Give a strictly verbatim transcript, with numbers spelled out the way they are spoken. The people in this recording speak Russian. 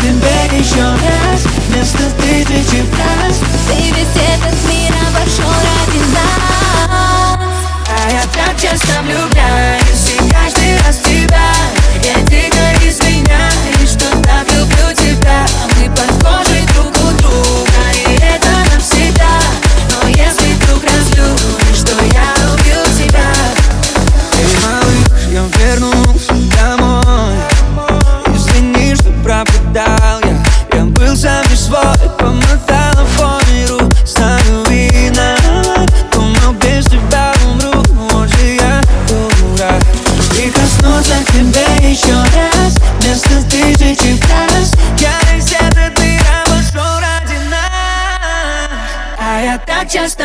тебя еще раз вместо тысячи фраз. Ты весь этот мир обошел ради нас. А я так часто влюбляюсь, и каждый раз в тебя. Я дико извиняюсь, что так люблю тебя. Мы похожи друг у друга, и это навсегда. Но если вдруг разлюбишь, то я убью тебя. Эй, малыш, я вернулся домой. Извини, что пропадал я. Я был сам не свой, помотала по миру. Знаю, виноват, думал, без тебя умру. Вот же я дурак. Прикоснуться к тебе еще раз вместо тысячи фраз. Я весь этот мир обошел ради нас. А я так часто